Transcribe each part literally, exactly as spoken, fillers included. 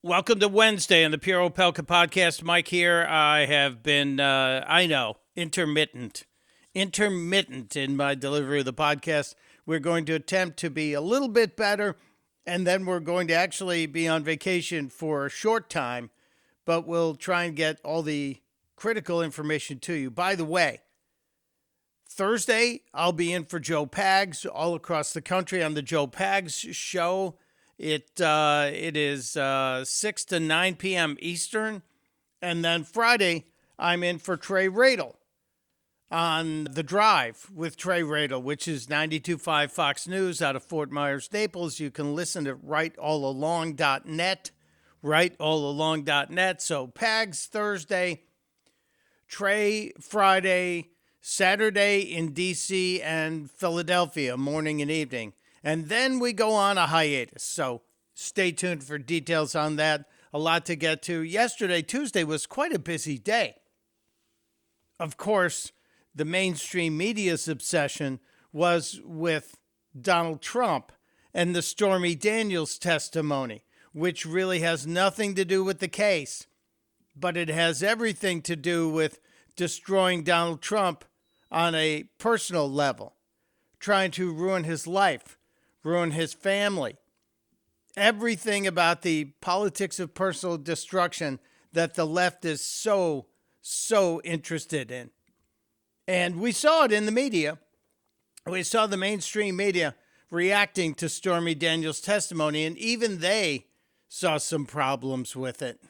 Welcome to Wednesday on the Pure Opelka podcast. Mike here. I have been, uh, I know, intermittent, intermittent in my delivery of the podcast. We're going to attempt to be a little bit better, and then we're going to actually be on vacation for a short time, but we'll try and get all the critical information to you. By the way, Thursday, I'll be in for Joe Pags all across the country on the Joe Pags show. It uh, it is uh, six to nine p.m. Eastern. And then Friday, I'm in for Trey Radel on The Drive with Trey Radel, which is ninety-two point five Fox News out of Fort Myers, Naples. You can listen to right all along dot net, right all along dot net. So Pags Thursday, Trey Friday, Saturday in D C and Philadelphia, morning and evening. And then we go on a hiatus. So stay tuned for details on that. A lot to get to. Yesterday, Tuesday, was quite a busy day. Of course, the mainstream media's obsession was with Donald Trump and the Stormy Daniels testimony, which really has nothing to do with the case, but it has everything to do with destroying Donald Trump on a personal level, trying to ruin his life, ruin his family, everything about the politics of personal destruction that the left is so, so interested in. And we saw it in the media. We saw the mainstream media reacting to Stormy Daniels' testimony, and even they saw some problems with it.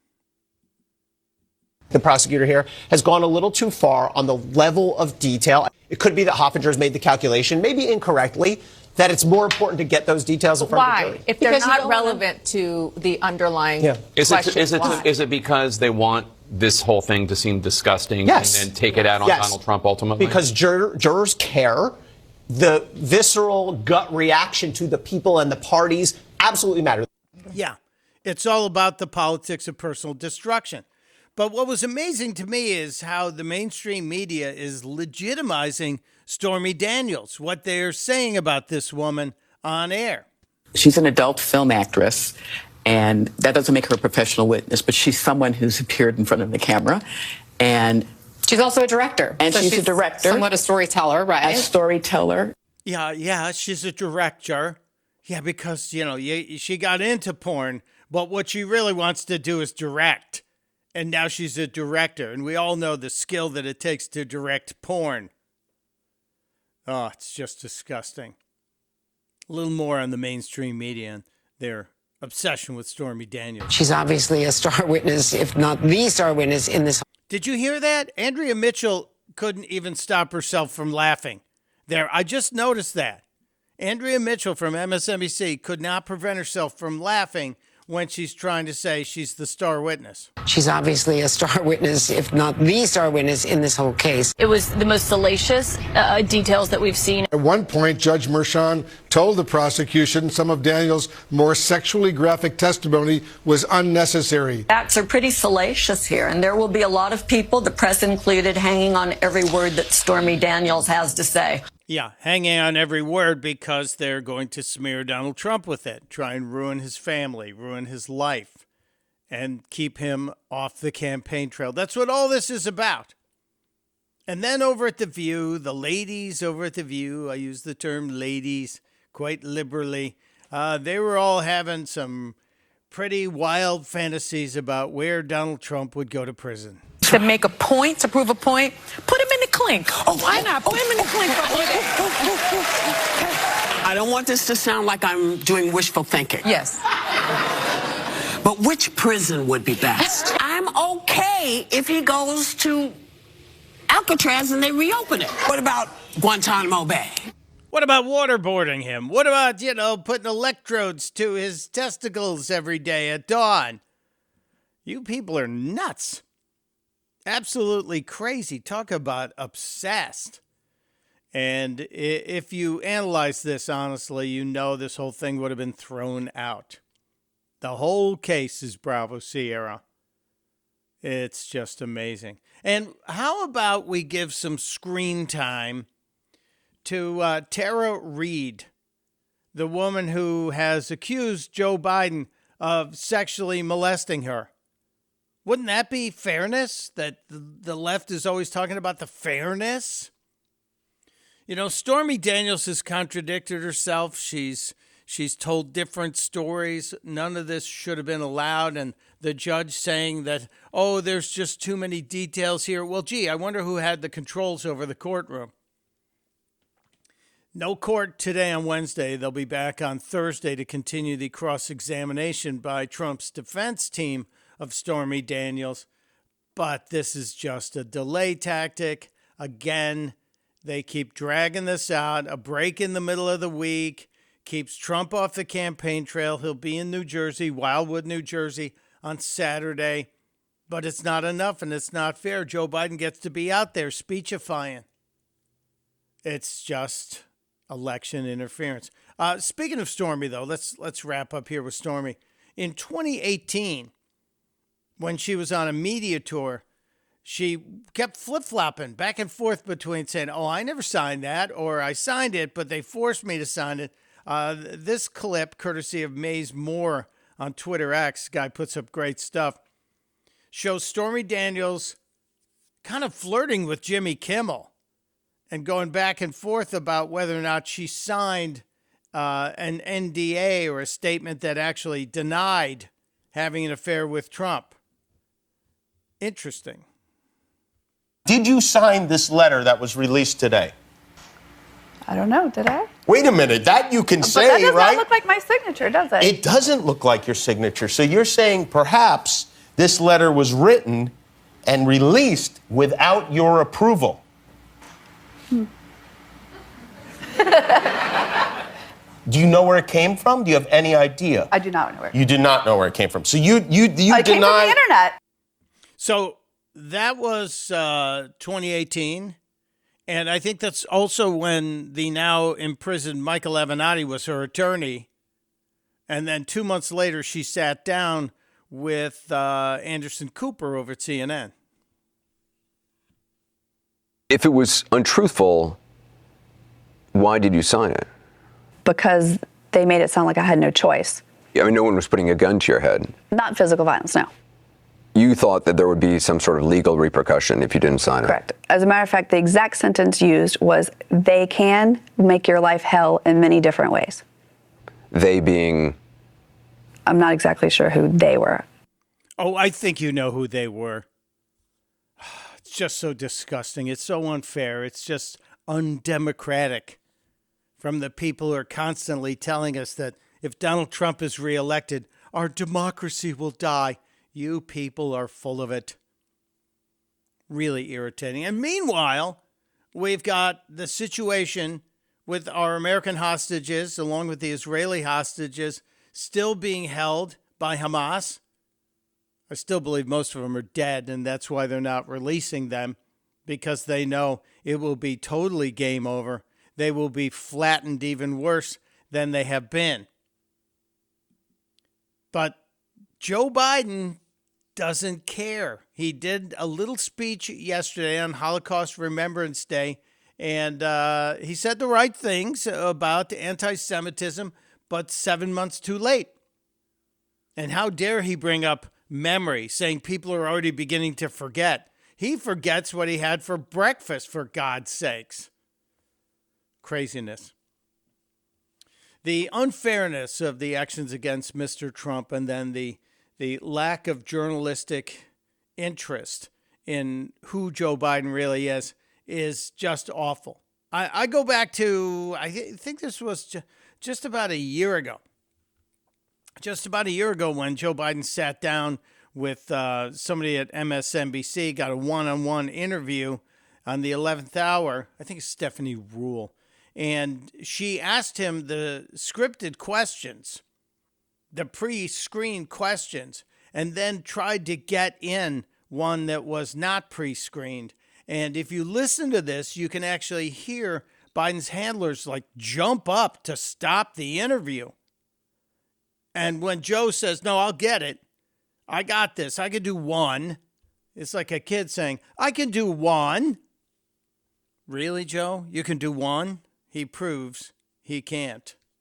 The prosecutor here has gone a little too far on the level of detail. It could be that Hoffinger has made the calculation, maybe incorrectly, that it's more important to get those details in front Why? of the jury. If they're Because not relevant to the underlying Yeah. Is it, question, is, it, why? is it because they want this whole thing to seem disgusting Yes. and then take it out on Yes. Donald Trump ultimately? Because jur- jurors care. The visceral gut reaction to the people and the parties absolutely matter. Yeah, it's all about the politics of personal destruction. But what was amazing to me is how the mainstream media is legitimizing Stormy Daniels, what they're saying about this woman on air. She's an adult film actress, and that doesn't make her a professional witness, but she's someone who's appeared in front of the camera. And She's also a director. And So she's a director. Somewhat a storyteller, right? a storyteller. Yeah, yeah, she's a director. Yeah, because, you know, you, she got into porn, but what she really wants to do is direct. And now she's a director, and we all know the skill that it takes to direct porn. Oh, it's just disgusting. A little more on the mainstream media and their obsession with Stormy Daniels. She's obviously a star witness, if not the star witness in this. Did you hear that? Andrea Mitchell couldn't even stop herself from laughing. There, I just noticed that. Andrea Mitchell from M S N B C could not prevent herself from laughing when she's trying to say she's the star witness. She's obviously a star witness, if not the star witness in this whole case. It was the most salacious uh, details that we've seen. At one point, Judge Mershon told the prosecution some of Daniels' more sexually graphic testimony was unnecessary. Facts are pretty salacious here, and there will be a lot of people, the press included, hanging on every word that Stormy Daniels has to say. Yeah, hanging on every word because they're going to smear Donald Trump with it, try and ruin his family, ruin his life, and keep him off the campaign trail. That's what all this is about. And then over at The View, the ladies over at The View, I use the term ladies quite liberally, uh, they were all having some pretty wild fantasies about where Donald Trump would go to prison. To make a point, to prove a point, put him in the clink. Oh, why not? Put him in the clink for a few days. I don't want this to sound like I'm doing wishful thinking. Yes. But which prison would be best? I'm okay if he goes to Alcatraz and they reopen it. What about Guantanamo Bay? What about waterboarding him? What about, you know, putting electrodes to his testicles every day at dawn? You people are nuts. Absolutely crazy. Talk about obsessed. And if you analyze this honestly, you know this whole thing would have been thrown out. The whole case is Bravo Sierra. It's just amazing. And how about we give some screen time to uh, Tara Reade, the woman who has accused Joe Biden of sexually molesting her. Wouldn't that be fairness? That the left is always talking about the fairness? You know, Stormy Daniels has contradicted herself. She's she's told different stories. None of this should have been allowed. And the judge saying that, oh, there's just too many details here. Well, gee, I wonder who had the controls over the courtroom. No court today on Wednesday. They'll be back on Thursday to continue the cross-examination by Trump's defense team of Stormy Daniels. But this is just a delay tactic. Again, they keep dragging this out. A break in the middle of the week keeps Trump off the campaign trail. He'll be in New Jersey, Wildwood, New Jersey, on Saturday. But it's not enough, and it's not fair. Joe Biden gets to be out there speechifying. It's just election interference. Uh, speaking of Stormy, though, let's let's wrap up here with Stormy. In twenty eighteen, when she was on a media tour, she kept flip-flopping back and forth between saying, oh, I never signed that, or I signed it, but they forced me to sign it. Uh, this clip, courtesy of Maze Moore on Twitter X, guy puts up great stuff, shows Stormy Daniels kind of flirting with Jimmy Kimmel and going back and forth about whether or not she signed uh, an N D A or a statement that actually denied having an affair with Trump. Interesting. Did you sign this letter that was released today? I don't know. Did I? Wait a minute. That you can But say, that does right? not look like my signature, does it? It doesn't look like your signature. So you're saying perhaps this letter was written and released without your approval. Hmm. Do you know where it came from? Do you have any idea? I do not know where. You do not know where it came from. So you you you I came from deny the internet. So that was uh, twenty eighteen. And I think that's also when the now imprisoned Michael Avenatti was her attorney. And then two months later, she sat down with uh, Anderson Cooper over at C N N. If it was untruthful, why did you sign it? Because they made it sound like I had no choice. I mean, no one was putting a gun to your head. Not physical violence, no. You thought that there would be some sort of legal repercussion if you didn't sign it. Correct. As a matter of fact, the exact sentence used was, they can make your life hell in many different ways. They being? I'm not exactly sure who they were. Oh, I think you know who they were. It's just so disgusting. It's so unfair. It's just undemocratic from the people who are constantly telling us that if Donald Trump is reelected, our democracy will die. You people are full of it. Really irritating. And meanwhile, we've got the situation with our American hostages, along with the Israeli hostages, still being held by Hamas. I still believe most of them are dead, and that's why they're not releasing them, because they know it will be totally game over. They will be flattened even worse than they have been. But Joe Biden doesn't care. He did a little speech yesterday on Holocaust Remembrance Day, and uh, he said the right things about anti-Semitism, but seven months too late. And how dare he bring up memory, saying people are already beginning to forget. He forgets what he had for breakfast, for God's sakes. Craziness. The unfairness of the actions against Mister Trump, and then the the lack of journalistic interest in who Joe Biden really is, is just awful. I, I go back to, I think this was ju- just about a year ago. Just about a year ago when Joe Biden sat down with uh, somebody at M S N B C, got a one-on-one interview on the eleventh hour. I think it's Stephanie Rule. And she asked him the scripted questions, the pre-screened questions, and then tried to get in one that was not pre-screened. And if you listen to this, you can actually hear Biden's handlers like jump up to stop the interview. And when Joe says, no, I'll get it. I got this. I can do one. It's like a kid saying, I can do one. Really, Joe? You can do one? He proves he can't.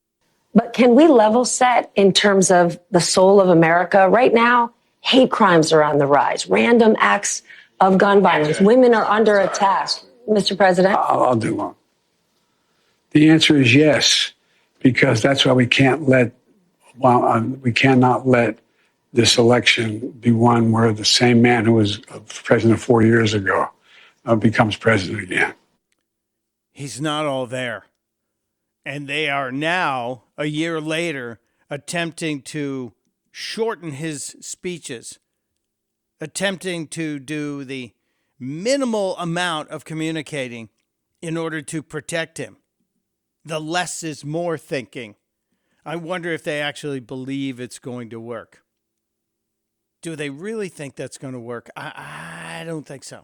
But can we level set in terms of the soul of America? Right now, hate crimes are on the rise, random acts of gun violence. Women are under attack. Mister President? I'll, I'll do one. The answer is yes, because that's why we can't let, well, um, we cannot let this election be one where the same man who was president four years ago uh, becomes president again. He's not all there. And they are now, a year later, attempting to shorten his speeches, attempting to do the minimal amount of communicating in order to protect him. The less is more thinking. I wonder if they actually believe it's going to work. Do they really think that's going to work? I, I don't think so.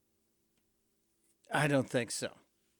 I don't think so.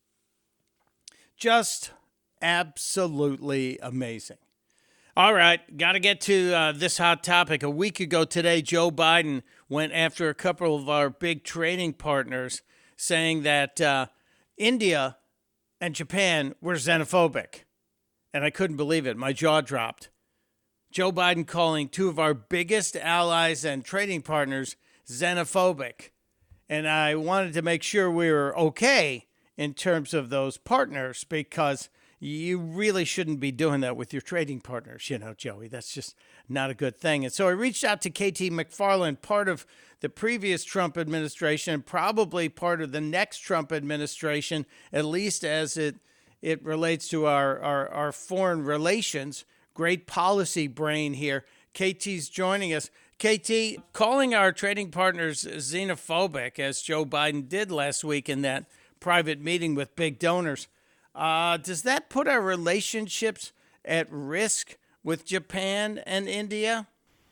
Just absolutely amazing. All right, got to get to uh, this hot topic. A week ago today, Joe Biden went after a couple of our big trading partners, saying that uh, India and Japan were xenophobic. And I couldn't believe it. My jaw dropped. Joe Biden calling two of our biggest allies and trading partners xenophobic. And I wanted to make sure we were okay in terms of those partners, because you really shouldn't be doing that with your trading partners, you know, Joey. That's just not a good thing. And so I reached out to K T McFarland, part of the previous Trump administration, and probably part of the next Trump administration, at least as it it relates to our, our, our foreign relations. Great policy brain here. K T's joining us. K T, calling our trading partners xenophobic, as Joe Biden did last week in that private meeting with big donors, uh, does that put our relationships at risk with Japan and India?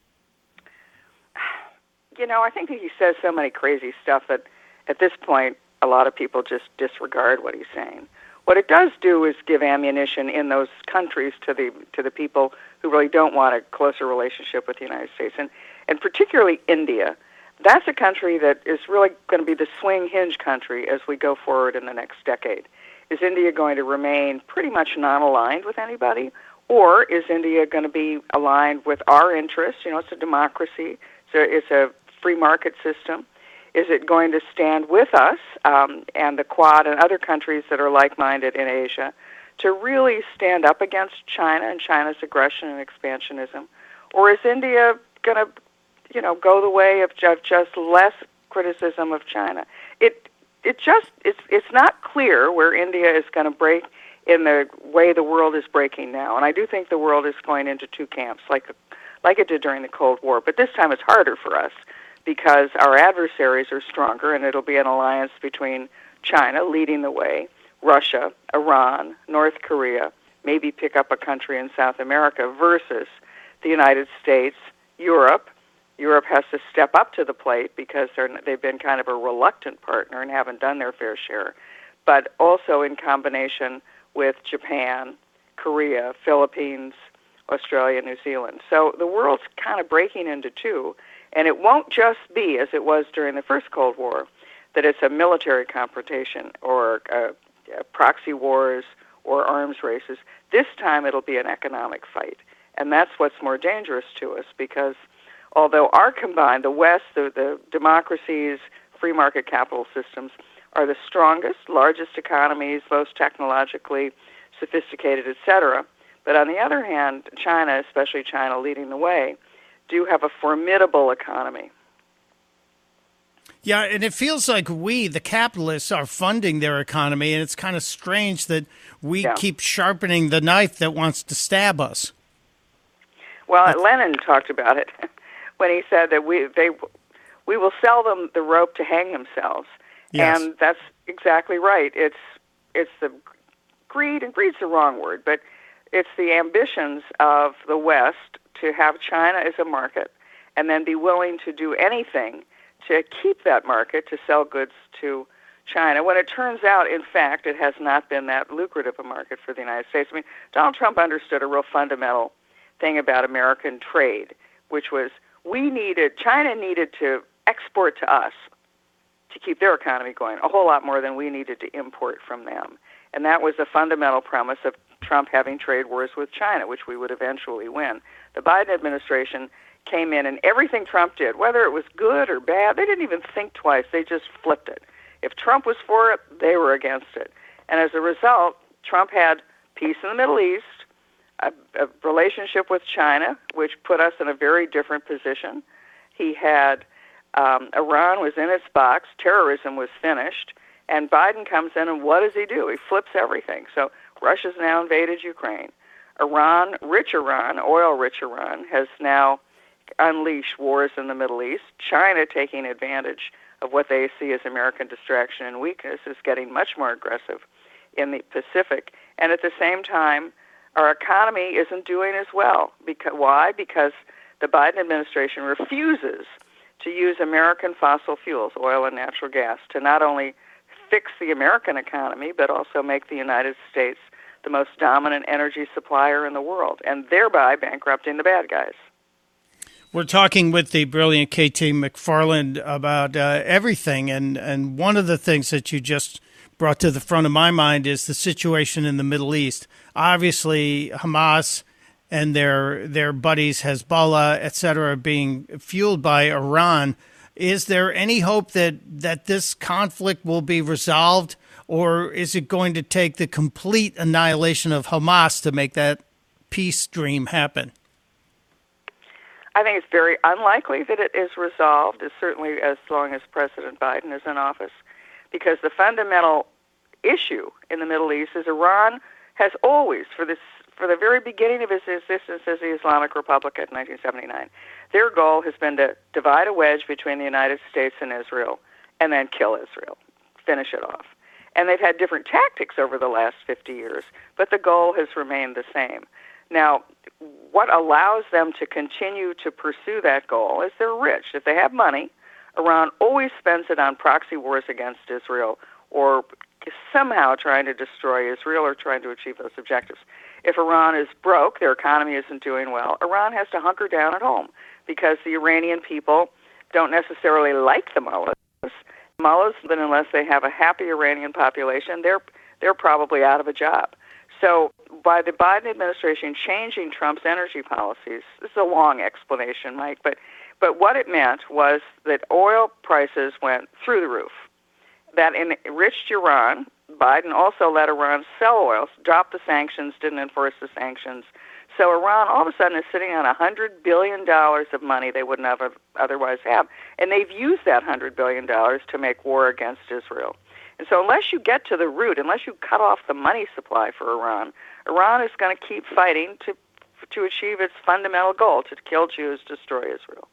You know, I think that he says so many crazy stuff that at this point, a lot of people just disregard what he's saying. What it does do is give ammunition in those countries to the to the people who really don't want a closer relationship with the United States, and, and particularly India. That's a country that is really going to be the swing hinge country as we go forward in the next decade. Is India going to remain pretty much non-aligned with anybody, or is India going to be aligned with our interests? You know, it's a democracy, so it's a free market system. Is it going to stand with us um, and the Quad and other countries that are like-minded in Asia to really stand up against China and China's aggression and expansionism? Or is India going to, you know, go the way of just less criticism of China? It it just it's it's not clear where India is going to break in the way the world is breaking now. And I do think the world is going into two camps, like like it did during the Cold War. But this time it's harder for us, because our adversaries are stronger, and it'll be an alliance between China leading the way, Russia, Iran, North Korea, maybe pick up a country in South America, versus the United States, Europe. Europe has to step up to the plate because they're, they've been kind of a reluctant partner and haven't done their fair share, but also in combination with Japan, Korea, Philippines, Australia, New Zealand. So the world's kind of breaking into two. And it won't just be, as it was during the first Cold War, that it's a military confrontation or uh, proxy wars or arms races. This time it'll be an economic fight. And that's what's more dangerous to us, because although our combined, the West, the, the democracies, free market capital systems, are the strongest, largest economies, most technologically sophisticated, et cetera, but on the other hand, China, especially China leading the way, do have a formidable economy. Yeah, and it feels like we, the capitalists, are funding their economy, and it's kind of strange that we yeah. keep sharpening the knife that wants to stab us. Well, That's... Lenin talked about it when he said that we they we will sell them the rope to hang themselves, yes. and that's exactly right. It's it's the greed, and greed's the wrong word, but it's the ambitions of the West to have China as a market and then be willing to do anything to keep that market, to sell goods to China, when it turns out, in fact, it has not been that lucrative a market for the United States. I mean, Donald Trump understood a real fundamental thing about American trade, which was we needed, China needed to export to us to keep their economy going a whole lot more than we needed to import from them. And that was the fundamental premise of Trump having trade wars with China, which we would eventually win. The Biden administration came in, and everything Trump did, whether it was good or bad, they didn't even think twice. They just flipped it. If Trump was for it, they were against it. And as a result, Trump had peace in the Middle East, a, a relationship with China, which put us in a very different position. He had um, Iran was in its box, terrorism was finished, and Biden comes in, and what does he do? He flips everything. So Russia's now invaded Ukraine. Iran, rich Iran, oil-rich Iran, has now unleashed wars in the Middle East. China, taking advantage of what they see as American distraction and weakness, is getting much more aggressive in the Pacific. And at the same time, our economy isn't doing as well. Because, why? Because the Biden administration refuses to use American fossil fuels, oil and natural gas, to not only fix the American economy, but also make the United States the most dominant energy supplier in the world, and thereby bankrupting the bad guys. We're talking with the brilliant K T McFarland about uh, everything, and, and one of the things that you just brought to the front of my mind is the situation in the Middle East. Obviously, Hamas and their their buddies, Hezbollah, et cetera, being fueled by Iran. Is there any hope that, that this conflict will be resolved, or is it going to take the complete annihilation of Hamas to make that peace dream happen? I think it's very unlikely that it is resolved, as certainly as long as President Biden is in office, because the fundamental issue in the Middle East is Iran has always, for this, for the very beginning of its existence as the Islamic Republic in nineteen seventy-nine, their goal has been to divide a wedge between the United States and Israel and then kill Israel, finish it off. And they've had different tactics over the last fifty years, but the goal has remained the same. Now, what allows them to continue to pursue that goal is they're rich. If they have money, Iran always spends it on proxy wars against Israel or somehow trying to destroy Israel or trying to achieve those objectives. If Iran is broke, their economy isn't doing well, Iran has to hunker down at home because the Iranian people don't necessarily like the mullahs. Mullahs, but unless they have a happy Iranian population, they're they're probably out of a job. So by the Biden administration changing Trump's energy policies, this is a long explanation, Mike, but, but what it meant was that oil prices went through the roof. That enriched Iran. Biden also let Iran sell oil, dropped the sanctions, didn't enforce the sanctions. So Iran all of a sudden is sitting on one hundred billion dollars of money they wouldn't have otherwise have. And they've used that one hundred billion dollars to make war against Israel. And so unless you get to the root, unless you cut off the money supply for Iran, Iran is going to keep fighting to to achieve its fundamental goal, to kill Jews, destroy Israel.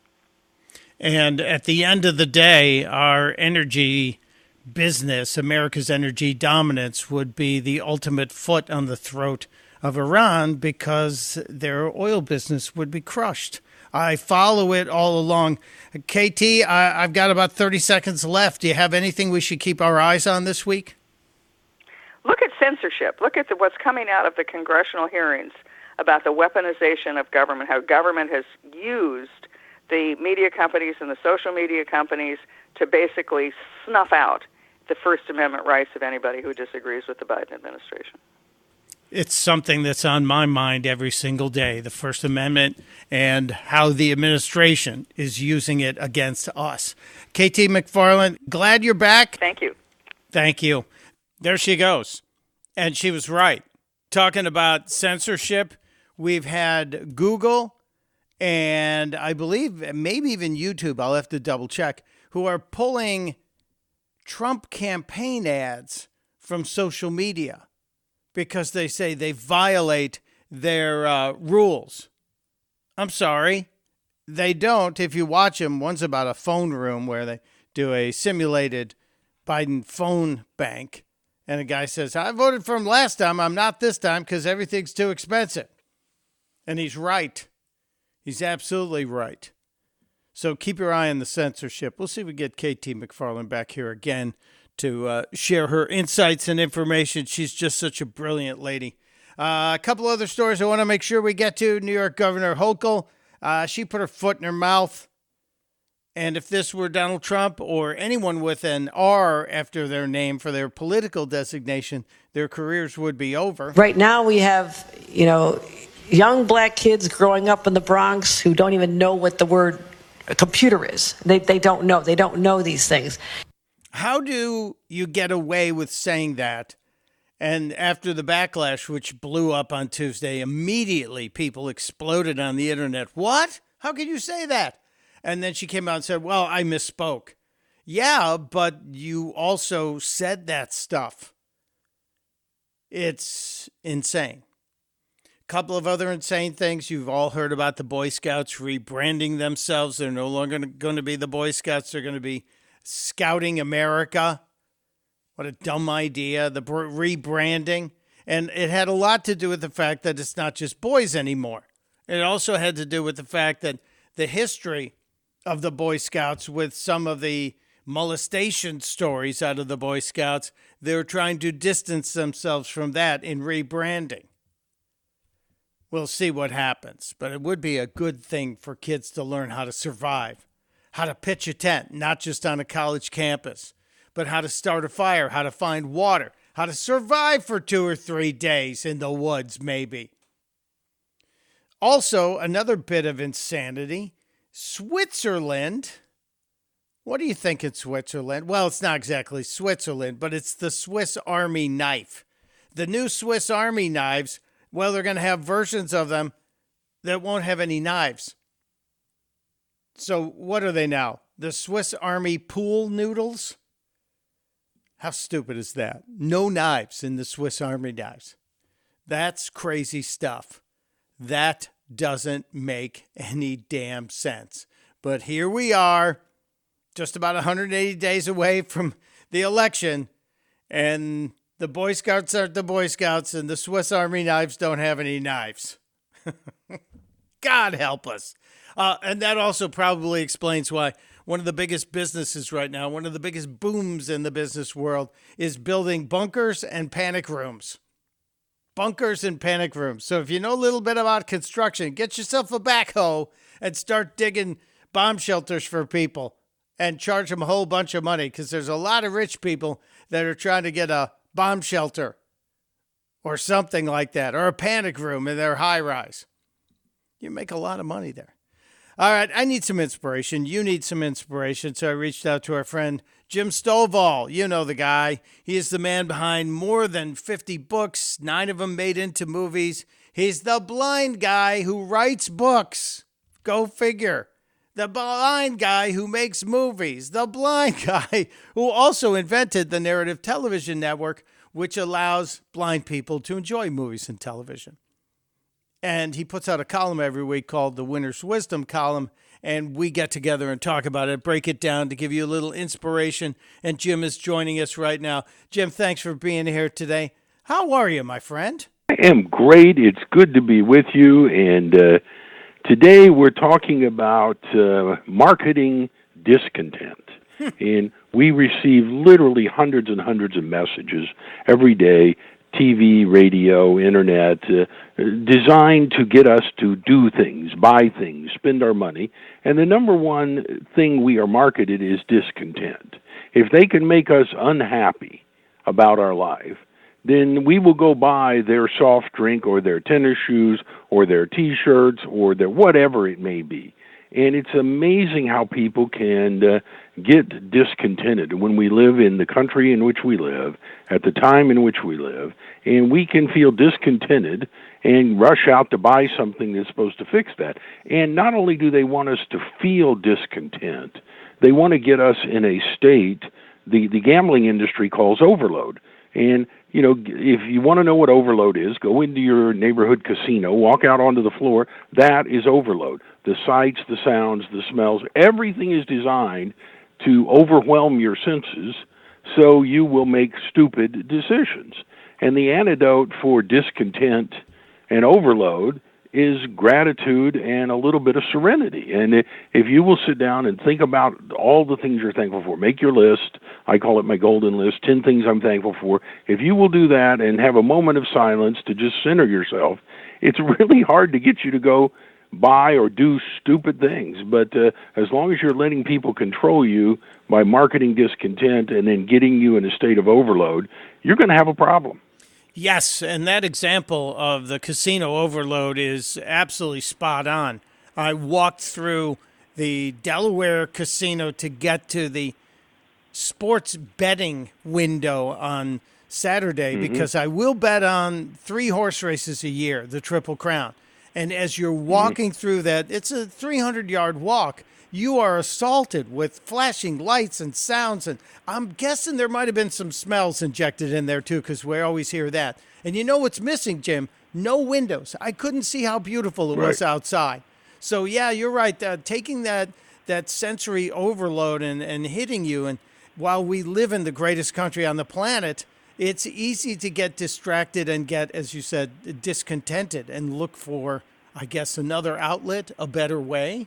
And at the end of the day, our energy business, America's energy dominance, would be the ultimate foot on the throat of Iran because their oil business would be crushed. I follow it all along. K T, I, I've got about thirty seconds left. Do you have anything we should keep our eyes on this week? Look at censorship. Look at the, what's coming out of the congressional hearings about the weaponization of government, how government has used the media companies and the social media companies to basically snuff out the First Amendment rights of anybody who disagrees with the Biden administration. It's something that's on my mind every single day, the First Amendment and how the administration is using it against us. K T McFarland, glad you're back. Thank you. Thank you. There she goes. And she was right. Talking about censorship, we've had Google and I believe maybe even YouTube, I'll have to double check, who are pulling Trump campaign ads from social media because they say they violate their uh, rules. I'm sorry, they don't. If you watch them, one's about a phone room where they do a simulated Biden phone bank. And a guy says, I voted for him last time. I'm not this time because everything's too expensive. And he's right. He's absolutely right. So keep your eye on the censorship. We'll see if we get K T McFarland back here again to uh, share her insights and information. She's just such a brilliant lady. Uh, a couple other stories I want to make sure we get to. New York Governor Hochul, uh, she put her foot in her mouth And if this were Donald Trump or anyone with an R after their name for their political designation, their careers would be over. Right now we have, you know, young black kids growing up in the Bronx who don't even know what the word computer is. They, they don't know. They don't know these things. How do you get away with saying that? And after the backlash, which blew up on Tuesday, immediately people exploded on the internet. What? How could you say that? And then she came out and said, well, I misspoke. Yeah, but you also said that stuff. It's insane. A couple of other insane things. You've all heard about the Boy Scouts rebranding themselves. They're no longer going to be the Boy Scouts. They're going to be Scouting America. What a dumb idea, the rebranding. And it had a lot to do with the fact that it's not just boys anymore. It also had to do with the fact that the history of the Boy Scouts, with some of the molestation stories out of the Boy Scouts, they're trying to distance themselves from that in rebranding. We'll see what happens, but it would be a good thing for kids to learn how to survive, how to pitch a tent, not just on a college campus, but how to start a fire, how to find water, how to survive for two or three days in the woods, maybe. Also, another bit of insanity, Switzerland. What do you think in Switzerland? Well, it's not exactly Switzerland, but it's the Swiss Army knife. The new Swiss Army knives, well, they're going to have versions of them that won't have any knives. So what are they now? The Swiss Army pool noodles? How stupid is that? No knives in the Swiss Army knives. That's crazy stuff. That doesn't make any damn sense. But here we are, just about one hundred eighty days away from the election, and the Boy Scouts aren't the Boy Scouts, and the Swiss Army knives don't have any knives. God help us. Uh, and that also probably explains why one of the biggest businesses right now, one of the biggest booms in the business world, is building bunkers and panic rooms. Bunkers and panic rooms. So if you know a little bit about construction, get yourself a backhoe and start digging bomb shelters for people and charge them a whole bunch of money, because there's a lot of rich people that are trying to get a bomb shelter or something like that, or a panic room in their high rise. You make a lot of money there. All right, I need some inspiration. You need some inspiration. So I reached out to our friend Jim Stovall. You know the guy. He is the man behind more than fifty books, nine of them made into movies. He's the blind guy who writes books. Go figure. The blind guy who makes movies. The blind guy who also invented the Narrative Television Network, which allows blind people to enjoy movies and television. And he puts out a column every week called the Winner's Wisdom Column, and we get together and talk about it, break it down to give you a little inspiration. And Jim is joining us right now. Jim, thanks for being here today. How are you, my friend? I am great. It's good to be with you. And uh, today we're talking about uh, marketing discontent. And we receive literally hundreds and hundreds of messages every day, T V, radio, internet, uh, designed to get us to do things, buy things, spend our money. And the number one thing we are marketed is discontent. If they can make us unhappy about our life, then we will go buy their soft drink or their tennis shoes or their T-shirts or their whatever it may be. And it's amazing how people can uh, get discontented when we live in the country in which we live, at the time in which we live, and we can feel discontented and rush out to buy something that's supposed to fix that. And not only do they want us to feel discontent, they want to get us in a state the, the gambling industry calls overload. And, you know, if you want to know what overload is, go into your neighborhood casino, walk out onto the floor. That is overload. The sights, the sounds, the smells, everything is designed to overwhelm your senses so you will make stupid decisions. And the antidote for discontent and overload is gratitude and a little bit of serenity. And if you will sit down and think about all the things you're thankful for, make your list. I call it my golden list, ten things I'm thankful for. If you will do that and have a moment of silence to just center yourself, it's really hard to get you to go buy or do stupid things. But uh, as long as you're letting people control you by marketing discontent and then getting you in a state of overload, you're going to have a problem. Yes, and that example of the casino overload is absolutely spot on. I walked through the Delaware casino to get to the sports betting window on Saturday, mm-hmm. because I will bet on three horse races a year, the Triple Crown. And as you're walking mm-hmm. through that, it's a three hundred yard walk. You are assaulted with flashing lights and sounds. And I'm guessing there might have been some smells injected in there, too, because we always hear that. And you know what's missing, Jim? No windows. I couldn't see how beautiful it right. was outside. So, yeah, you're right. Uh, taking that that sensory overload and, and hitting you. And while we live in the greatest country on the planet, it's easy to get distracted and get, as you said, discontented and look for, I guess, another outlet, a better way.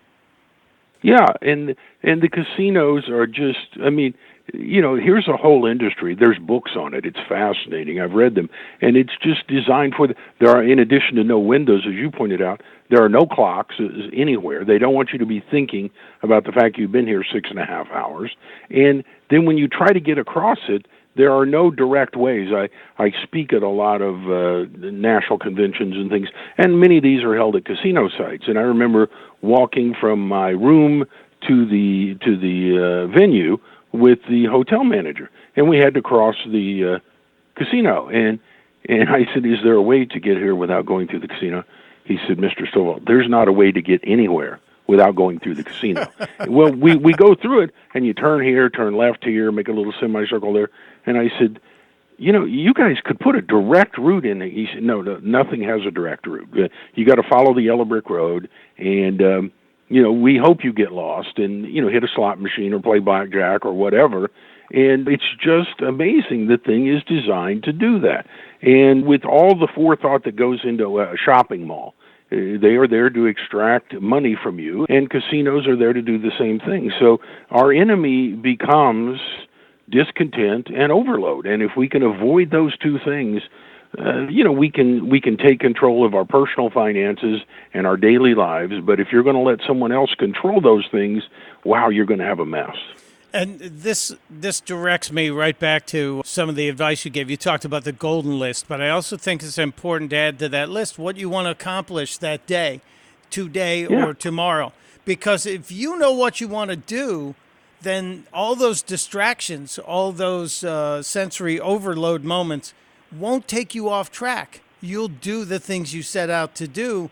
Yeah, and and the casinos are just, I mean, you know, here's a whole industry. There's books on it. It's fascinating. I've read them. And it's just designed for, the, there are, in addition to no windows, as you pointed out, there are no clocks anywhere. They don't want you to be thinking about the fact you've been here six and a half hours. And then when you try to get across it, there are no direct ways. I, I speak at a lot of uh, national conventions and things, and many of these are held at casino sites. And I remember walking from my room to the to the uh, venue with the hotel manager, and we had to cross the uh, casino. And and I said, "Is there a way to get here without going through the casino?" He said, "Mister Stovall, there's not a way to get anywhere without going through the casino." Well, we, we go through it, and you turn here, turn left here, make a little semicircle there. And I said, you know, you guys could put a direct route in. He said, no, no, nothing has a direct route. Uh, you got to follow the yellow brick road, and, um, you know, we hope you get lost and, you know, hit a slot machine or play blackjack or whatever. And it's just amazing the thing is designed to do that. And with all the forethought that goes into a shopping mall, they are there to extract money from you, and casinos are there to do the same thing. So our enemy becomes discontent and overload. And if we can avoid those two things, uh, you know, we can we can take control of our personal finances and our daily lives. But if you're going to let someone else control those things, wow, you're going to have a mess. And this this directs me right back to some of the advice you gave. You talked about the golden list, but I also think it's important to add to that list what you want to accomplish that day, today, yeah. or tomorrow. Because if you know what you want to do, then all those distractions, all those uh, sensory overload moments won't take you off track. You'll do the things you set out to do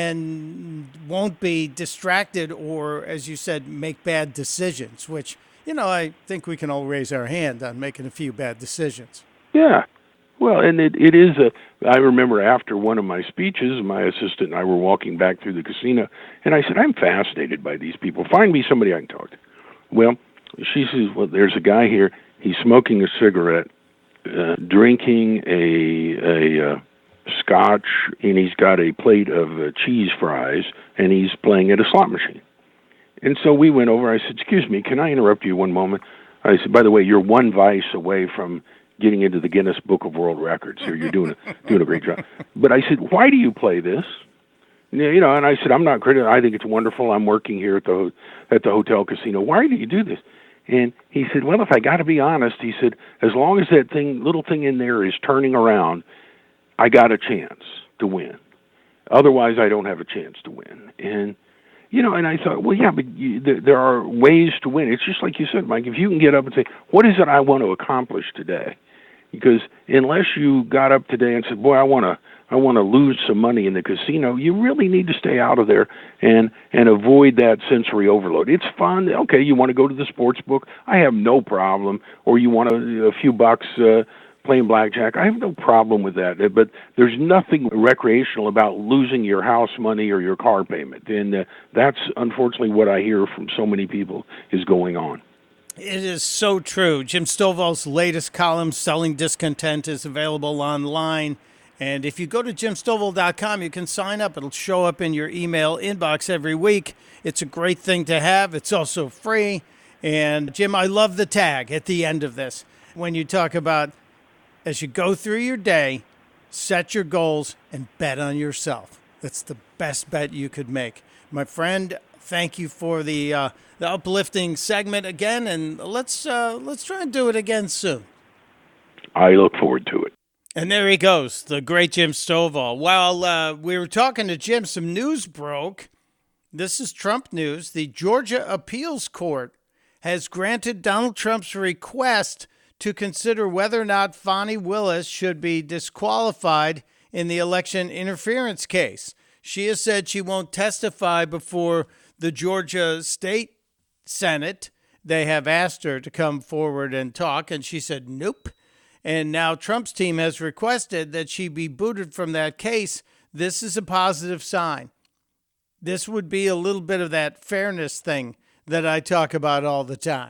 and won't be distracted or, as you said, make bad decisions, which, you know, I think we can all raise our hand on making a few bad decisions. Yeah. Well, and it, it is a, I remember after one of my speeches, my assistant and I were walking back through the casino, and I said, I'm fascinated by these people. Find me somebody I can talk to. Well, she says, well, there's a guy here. He's smoking a cigarette, uh, drinking a a uh, scotch, and he's got a plate of uh, cheese fries, and he's playing at a slot machine. And so we went over. I said, excuse me, can I interrupt you one moment? I said, by the way, you're one vice away from getting into the Guinness Book of World Records here. You're doing a, doing a great job. But I said, why do you play this? You know, and I said, I'm not critical. I think it's wonderful. I'm working here at the at the hotel casino. Why do you do this? And he said, well, if I got to be honest, he said, as long as that thing, little thing in there is turning around, I got a chance to win. Otherwise, I don't have a chance to win. And, you know, and I thought, well, yeah, but you, there, there are ways to win. It's just like you said, Mike, if you can get up and say, what is it I want to accomplish today? Because unless you got up today and said, boy, I want to I want to lose some money in the casino, you really need to stay out of there and, and avoid that sensory overload. It's fun. Okay, you want to go to the sports book? I have no problem. Or you want a, a few bucks uh, playing blackjack? I have no problem with that. But there's nothing recreational about losing your house money or your car payment. And uh, that's unfortunately what I hear from so many people is going on. It is so true. Jim Stovall's latest column, Selling Discontent, is available online. And if you go to jim stovall dot com, you can sign up. It'll show up in your email inbox every week. It's a great thing to have. It's also free. And, Jim, I love the tag at the end of this. When you talk about, as you go through your day, set your goals and bet on yourself. That's the best bet you could make. My friend, thank you for the uh, the uplifting segment again, and let's uh, let's try and do it again soon. I look forward to it. And there he goes, the great Jim Stovall. While uh, we were talking to Jim, some news broke. This is Trump news. The Georgia Appeals Court has granted Donald Trump's request to consider whether or not Fani Willis should be disqualified in the election interference case. She has said she won't testify before the Georgia State Senate. They have asked her to come forward and talk, and she said nope. And now Trump's team has requested that she be booted from that case. This is a positive sign. This would be a little bit of that fairness thing that I talk about all the time.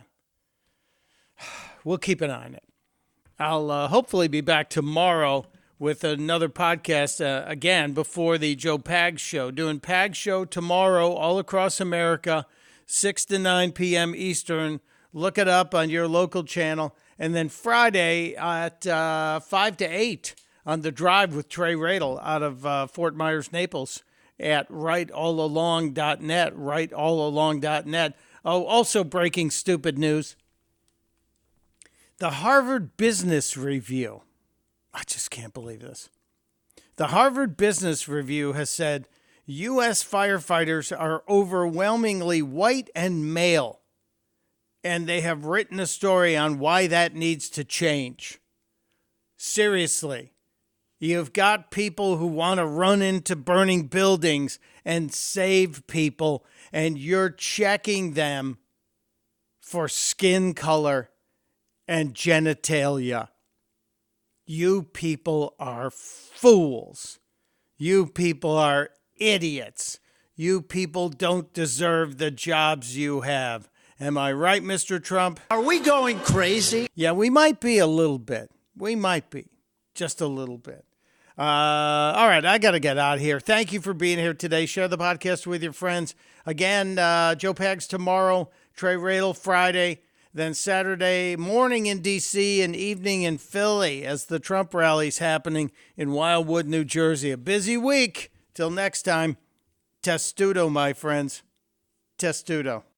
We'll keep an eye on it. I'll uh, hopefully be back tomorrow with another podcast uh, again before the Joe Pags Show. Doing Pags Show tomorrow all across America, six to nine p.m. Eastern. Look it up on your local channel. And then Friday at uh, five to eight on The Drive with Trey Radel out of uh, Fort Myers, Naples at right all along dot net, right all along dot net. Oh, also breaking stupid news. The Harvard Business Review. I just can't believe this. The Harvard Business Review has said U S firefighters are overwhelmingly white and male, and they have written a story on why that needs to change. Seriously, you've got people who want to run into burning buildings and save people, and you're checking them for skin color and genitalia. You people are fools. You people are idiots. You people don't deserve the jobs you have. Am I right, Mister Trump? Are we going crazy? Yeah, we might be a little bit. We might be. Just a little bit. Uh, all right, I got to get out of here. Thank you for being here today. Share the podcast with your friends. Again, uh, Joe Pags tomorrow, Trey Radel Friday. Then Saturday morning in D C and evening in Philly as the Trump rally's happening in Wildwood, New Jersey. A busy week. Till next time, testudo, my friends. Testudo.